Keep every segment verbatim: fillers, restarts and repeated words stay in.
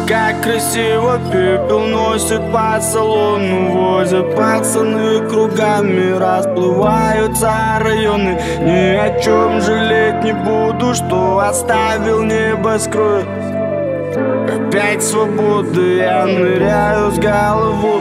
как красиво пепел носит по салону. Возят пацаны кругами, расплываются районы. Ни о чем жалеть не буду, что оставил небоскреб. Опять свободы, я ныряю с головой.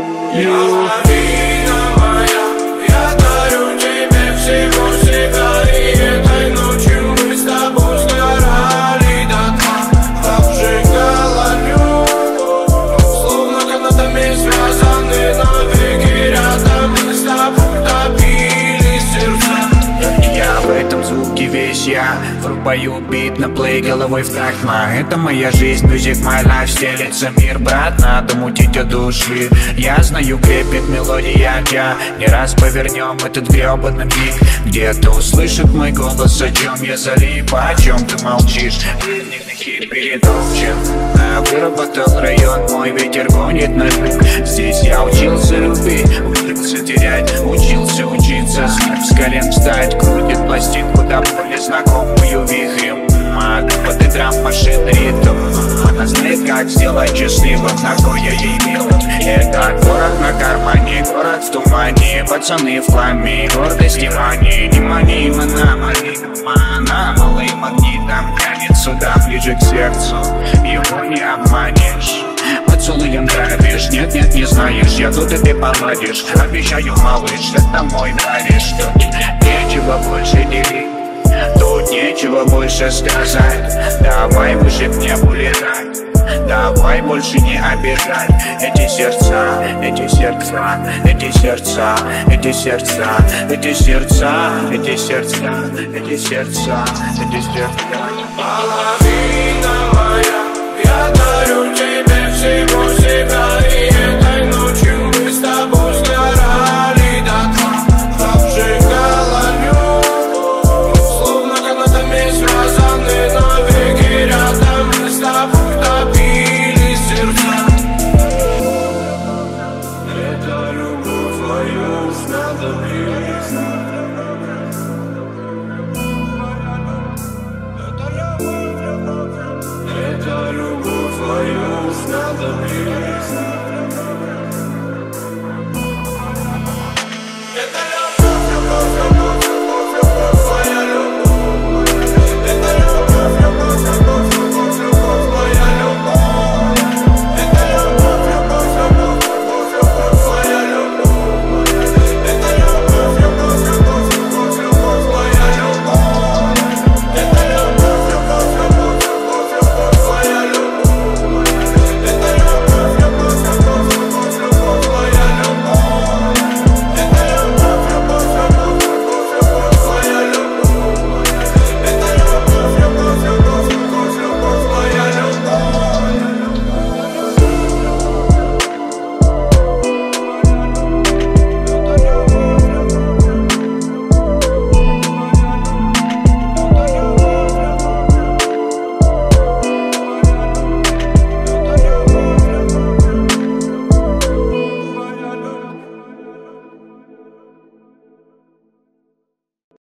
Лавина моя, я дарю тебе всего себя. И этой ночью мы с тобой сгорали до дна, обжигала любовь, словно канатами связаны навеки. Рядом мы с тобой топили сердца. Я в этом звуке весь я, врубаю бит на плей головой в такт. Это моя жизнь, music my life, стелится мир, брат, надо мутить от души. Я знаю, крепит мелодия джа, не раз повернем этот гребаный миг. Где-то услышит мой голос, о чем я залип, о чем ты молчишь. Хит перед общим, выработал район, мой ветер гонит на рынок. Здесь я учился любить, учился терять, учился учиться. С колен встать, крутит пластинку до боли знакомую вихрем. Под и драм машин ритм, она знает, как сделать счастливым, на кой я ей мил. Это город на кармане, город в тумане, пацаны в хламе, гордость и мани. Не мани, мана, мани, мана, малый магнитом тянет сюда, ближе к сердцу, его не обманешь. Поцелуем травишь, нет, нет, не знаешь, я тут и ты поладишь. Обещаю, малыш, это мой бариш. Тут нечего больше делить, тут нечего больше сказать. Давай выше к небу летать, давай больше не обижать. Эти сердца, эти сердца, эти сердца, эти сердца, эти сердца, эти сердца, эти сердца, эти сердца. Половина моя, я дарю тебе всего себя.